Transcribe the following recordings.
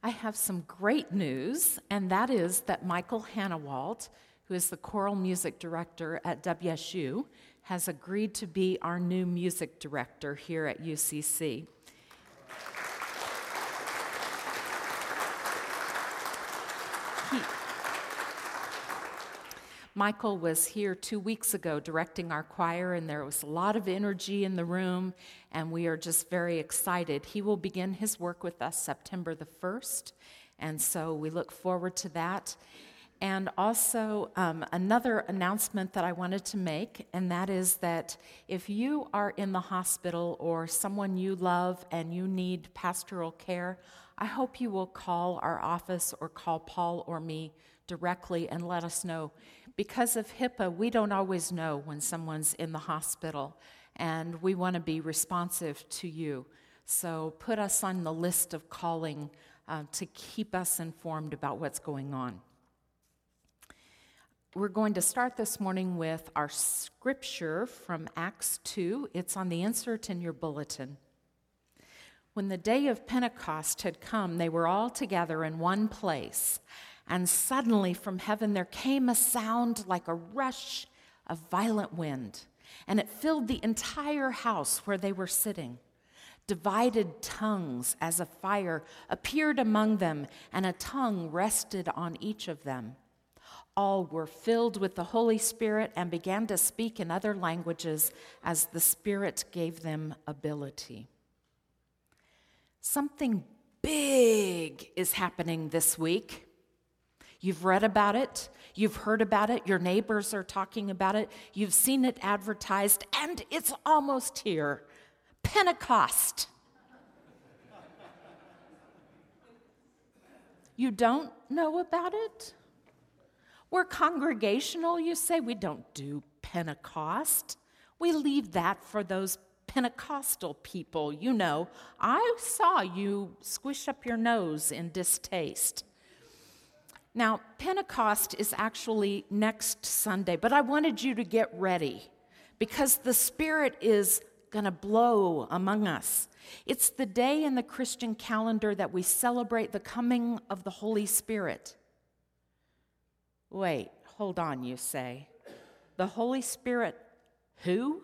I have some great news, and that is that Michael Hannawalt, who is the choral music director at WSU, has agreed to be our new music director here at UCC. Michael was here 2 weeks ago directing our choir, and there was a lot of energy in the room, and we are just very excited. He will begin his work with us September the 1st, and so we look forward to that. And also another announcement that I wanted to make, and that is that if you are in the hospital or someone you love and you need pastoral care, I hope you will call our office or call Paul or me directly and let us know. Because of HIPAA, we don't always know when someone's in the hospital, and we want to be responsive to you. So put us on the list of calling to keep us informed about what's going on. We're going to start this morning with our scripture from Acts 2. It's on the insert in your bulletin. When the day of Pentecost had come, they were all together in one place. And suddenly from heaven there came a sound like a rush of violent wind, and it filled the entire house where they were sitting. Divided tongues as a fire appeared among them, and a tongue rested on each of them. All were filled with the Holy Spirit and began to speak in other languages as the Spirit gave them ability. Something big is happening this week. You've read about it, you've heard about it, your neighbors are talking about it, you've seen it advertised, and it's almost here. Pentecost. You don't know about it? We're congregational, you say. We don't do Pentecost. We leave that for those Pentecostal people. You know, I saw you squish up your nose in distaste. Now, Pentecost is actually next Sunday, but I wanted you to get ready because the Spirit is going to blow among us. It's the day in the Christian calendar that we celebrate the coming of the Holy Spirit. Wait, hold on, you say. The Holy Spirit, who?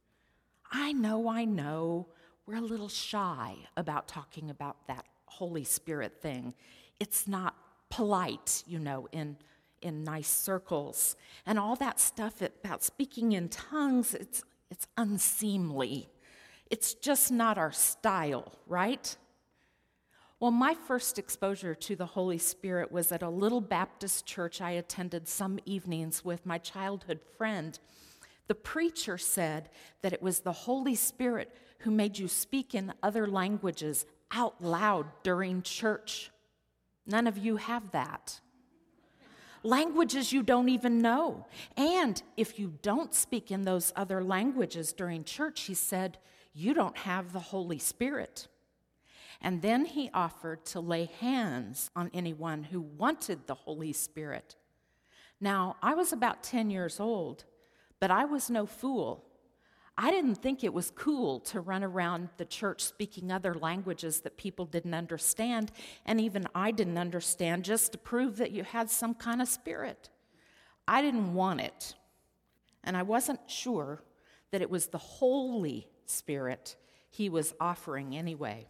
I know. We're a little shy about talking about that Holy Spirit thing. It's not polite, in nice circles. And all that stuff about speaking in tongues, it's unseemly. It's just not our style, right? Well, my first exposure to the Holy Spirit was at a little Baptist church I attended some evenings with my childhood friend. The preacher said that it was the Holy Spirit who made you speak in other languages out loud during church. None of you have that. Languages you don't even know. And if you don't speak in those other languages during church, he said, you don't have the Holy Spirit. And then he offered to lay hands on anyone who wanted the Holy Spirit. Now, I was about 10 years old, but I was no fool. I didn't think it was cool to run around the church speaking other languages that people didn't understand, and even I didn't understand, just to prove that you had some kind of spirit. I didn't want it, and I wasn't sure that it was the Holy Spirit he was offering anyway.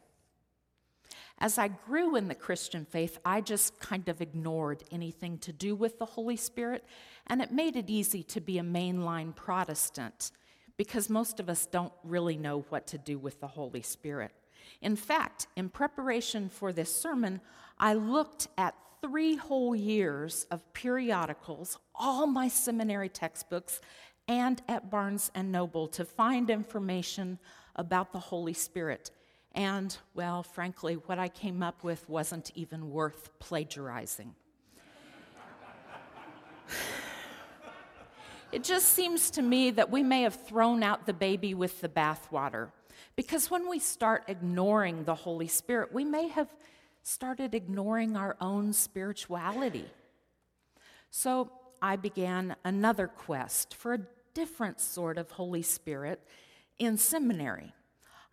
As I grew in the Christian faith, I just kind of ignored anything to do with the Holy Spirit, and it made it easy to be a mainline Protestant, because most of us don't really know what to do with the Holy Spirit. In fact, in preparation for this sermon, I looked at 3 whole years of periodicals, all my seminary textbooks, and at Barnes & Noble to find information about the Holy Spirit. And, well, frankly, what I came up with wasn't even worth plagiarizing. It just seems to me that we may have thrown out the baby with the bathwater, because when we start ignoring the Holy Spirit, we may have started ignoring our own spirituality. So I began another quest for a different sort of Holy Spirit in seminary.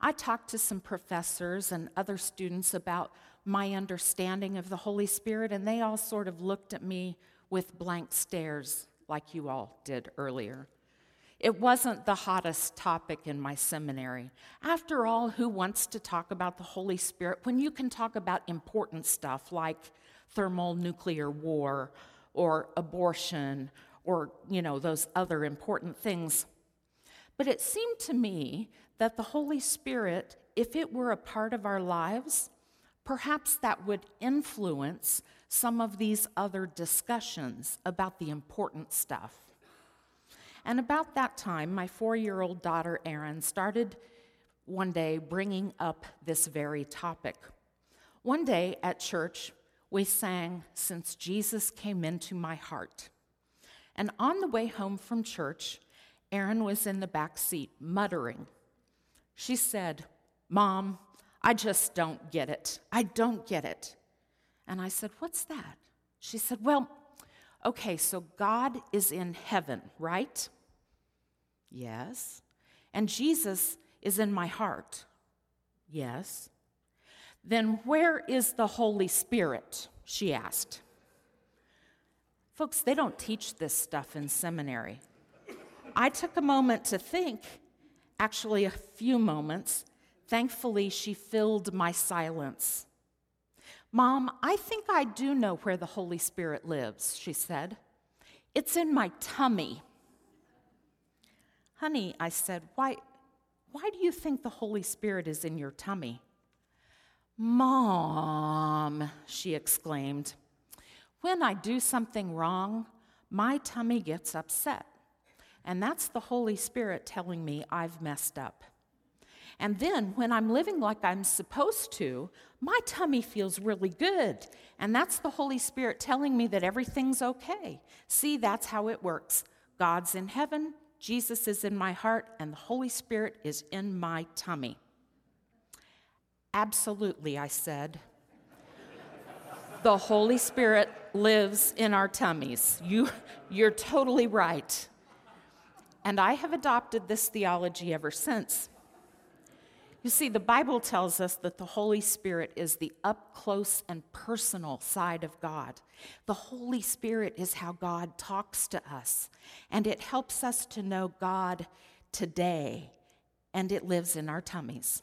I talked to some professors and other students about my understanding of the Holy Spirit, and they all sort of looked at me with blank stares like you all did earlier. It wasn't the hottest topic in my seminary. After all, who wants to talk about the Holy Spirit when you can talk about important stuff like thermonuclear war or abortion or, those other important things? But it seemed to me that the Holy Spirit, if it were a part of our lives, perhaps that would influence some of these other discussions about the important stuff. And about that time, my 4-year-old daughter, Erin, started one day bringing up this very topic. One day at church, we sang, "Since Jesus Came Into My Heart." And on the way home from church, Erin was in the back seat, muttering. She said, "Mom, I just don't get it. I don't get it." And I said, "What's that?" She said, "Well, okay, so God is in heaven, right?" "Yes." "And Jesus is in my heart?" "Yes." "Then where is the Holy Spirit?" she asked. Folks, they don't teach this stuff in seminary. I took a moment to think, actually a few moments. Thankfully, she filled my silence. "Mom, I think I do know where the Holy Spirit lives," she said. "It's in my tummy." "Honey," I said, why do you think the Holy Spirit is in your tummy?" "Mom," she exclaimed, "when I do something wrong, my tummy gets upset. And that's the Holy Spirit telling me I've messed up. And then when I'm living like I'm supposed to, my tummy feels really good. And that's the Holy Spirit telling me that everything's okay. See, that's how it works. God's in heaven, Jesus is in my heart, and the Holy Spirit is in my tummy." "Absolutely," I said. "The Holy Spirit lives in our tummies. You're totally right." And I have adopted this theology ever since. You see, the Bible tells us that the Holy Spirit is the up-close and personal side of God. The Holy Spirit is how God talks to us, and it helps us to know God today, and it lives in our tummies.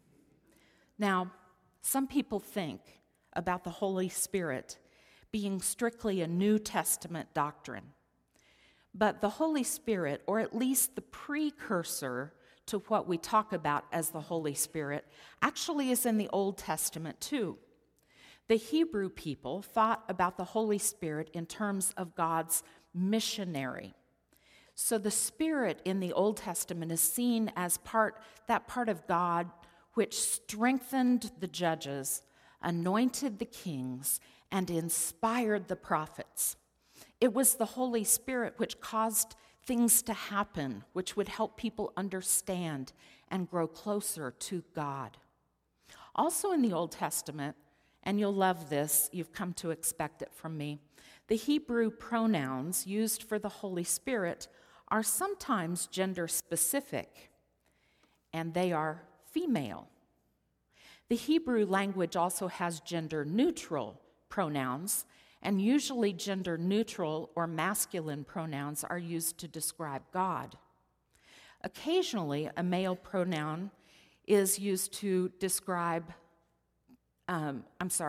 Now, some people think about the Holy Spirit being strictly a New Testament doctrine. But the Holy Spirit, or at least the precursor to what we talk about as the Holy Spirit, actually is in the Old Testament too. The Hebrew people thought about the Holy Spirit in terms of God's missionary. So the Spirit in the Old Testament is seen as that part of God which strengthened the judges, anointed the kings, and inspired the prophets. It was the Holy Spirit which caused things to happen, which would help people understand and grow closer to God. Also in the Old Testament, and you'll love this, you've come to expect it from me, the Hebrew pronouns used for the Holy Spirit are sometimes gender specific, and they are female. The Hebrew language also has gender neutral pronouns, and usually gender neutral or masculine pronouns are used to describe God. Occasionally, a male pronoun is used to describe God,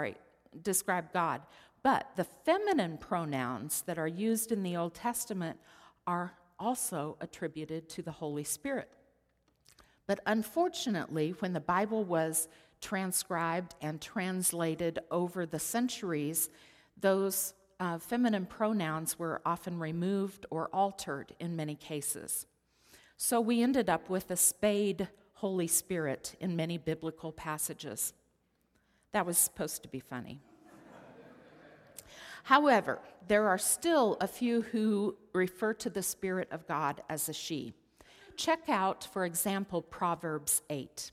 but the feminine pronouns that are used in the Old Testament are also attributed to the Holy Spirit. But unfortunately, when the Bible was transcribed and translated over the centuries, those feminine pronouns were often removed or altered in many cases. So we ended up with a spade Holy Spirit in many biblical passages. That was supposed to be funny. However, there are still a few who refer to the Spirit of God as a she. Check out, for example, Proverbs 8.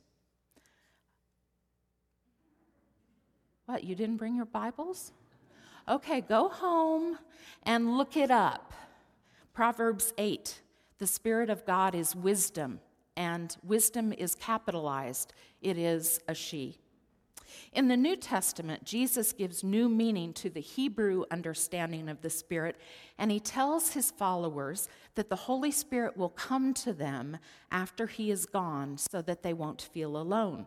What, you didn't bring your Bibles? Okay, go home and look it up. Proverbs 8, the Spirit of God is wisdom and wisdom is capitalized. It is a she. In the New Testament, Jesus gives new meaning to the Hebrew understanding of the Spirit, and he tells his followers that the Holy Spirit will come to them after he is gone so that they won't feel alone.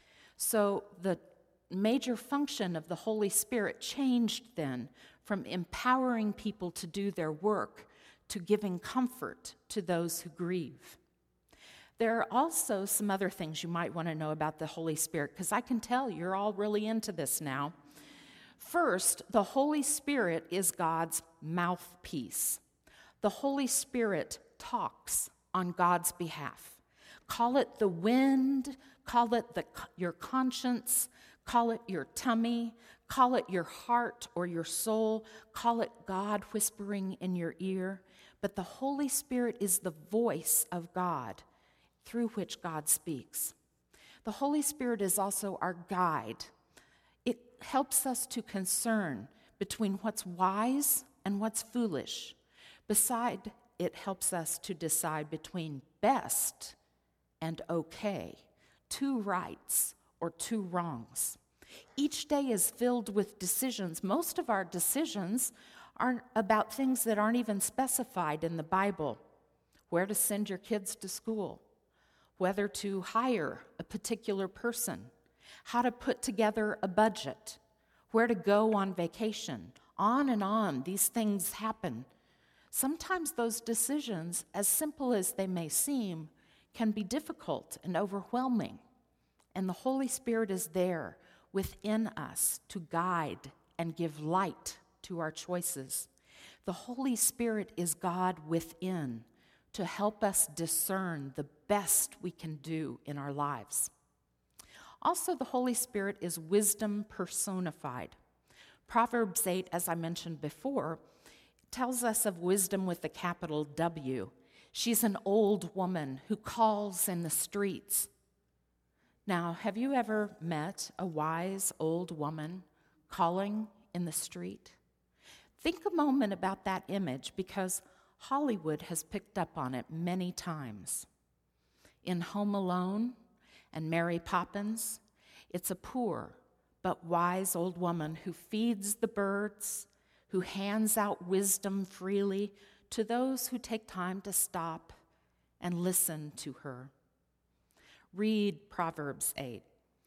So the major function of the Holy Spirit changed then from empowering people to do their work to giving comfort to those who grieve. There are also some other things you might want to know about the Holy Spirit, because I can tell you're all really into this now. First, the Holy Spirit is God's mouthpiece. The Holy Spirit talks on God's behalf. Call it the wind, call it your conscience, call it your tummy, call it your heart or your soul, call it God whispering in your ear. But the Holy Spirit is the voice of God through which God speaks. The Holy Spirit is also our guide. It helps us to discern between what's wise and what's foolish. Beside, it helps us to decide between best and okay, two rights or two wrongs. Each day is filled with decisions. Most of our decisions are about things that aren't even specified in the Bible. Where to send your kids to school, whether to hire a particular person, how to put together a budget, where to go on vacation. On and on, these things happen. Sometimes those decisions, as simple as they may seem, can be difficult and overwhelming. And the Holy Spirit is there within us to guide and give light to our choices. The Holy Spirit is God within to help us discern the best we can do in our lives. Also, the Holy Spirit is wisdom personified. Proverbs 8, as I mentioned before, tells us of wisdom with a capital W. She's an old woman who calls in the streets. Now, have you ever met a wise old woman calling in the street? Think a moment about that image, because Hollywood has picked up on it many times. In Home Alone and Mary Poppins, it's a poor but wise old woman who feeds the birds, who hands out wisdom freely to those who take time to stop and listen to her. Read Proverbs 8.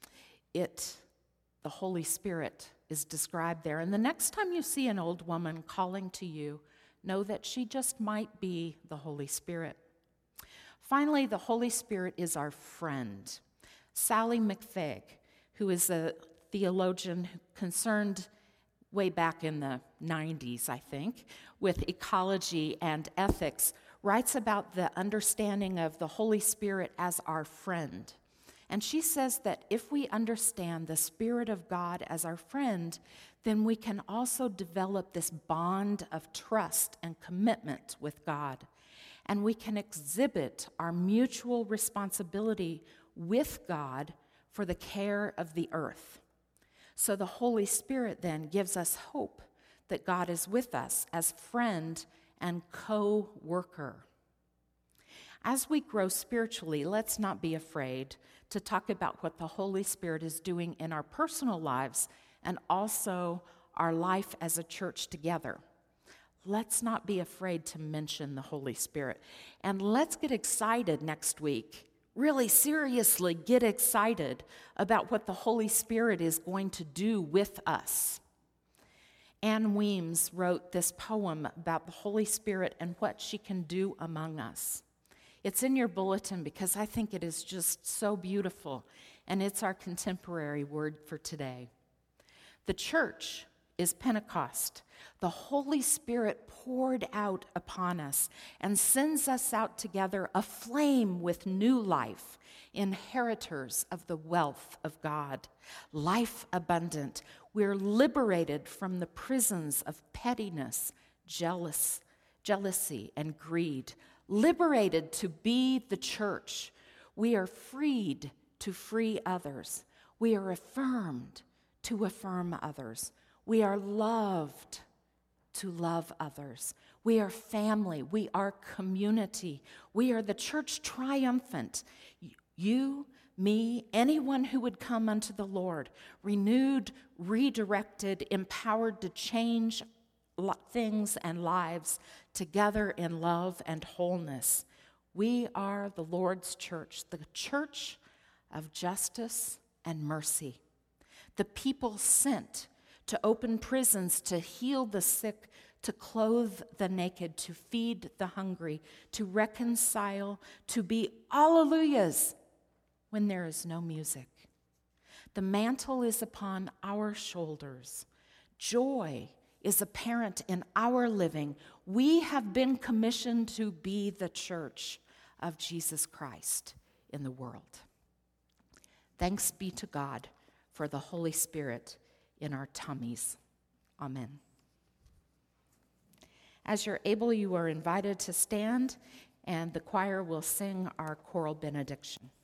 The Holy Spirit is described there. And the next time you see an old woman calling to you, know that she just might be the Holy Spirit. Finally, the Holy Spirit is our friend. Sally McFaig, who is a theologian concerned way back in the 90s, I think, with ecology and ethics, writes about the understanding of the Holy Spirit as our friend. And she says that if we understand the Spirit of God as our friend, then we can also develop this bond of trust and commitment with God. And we can exhibit our mutual responsibility with God for the care of the earth. So the Holy Spirit then gives us hope that God is with us as friend and co-worker. As we grow spiritually, let's not be afraid to talk about what the Holy Spirit is doing in our personal lives and also our life as a church together. Let's not be afraid to mention the Holy Spirit. And let's get excited next week. Really seriously get excited about what the Holy Spirit is going to do with us. Anne Weems wrote this poem about the Holy Spirit and what she can do among us. It's in your bulletin because I think it is just so beautiful, and it's our contemporary word for today. The church is Pentecost. The Holy Spirit poured out upon us and sends us out together aflame with new life, inheritors of the wealth of God, life abundant. We're liberated from the prisons of pettiness, jealousy, and greed, liberated to be the church. We are freed to free others. We are affirmed to affirm others. We are loved to love others. We are family. We are community. We are the church triumphant. You, me, anyone who would come unto the Lord, renewed, redirected, empowered to change things and lives together in love and wholeness. We are the Lord's church, the church of justice and mercy. The people sent to open prisons, to heal the sick, to clothe the naked, to feed the hungry, to reconcile, to be alleluias when there is no music. The mantle is upon our shoulders. Joy is apparent in our living. We have been commissioned to be the church of Jesus Christ in the world. Thanks be to God for the Holy Spirit in our tummies. Amen. As you're able, you are invited to stand, and the choir will sing our choral benediction.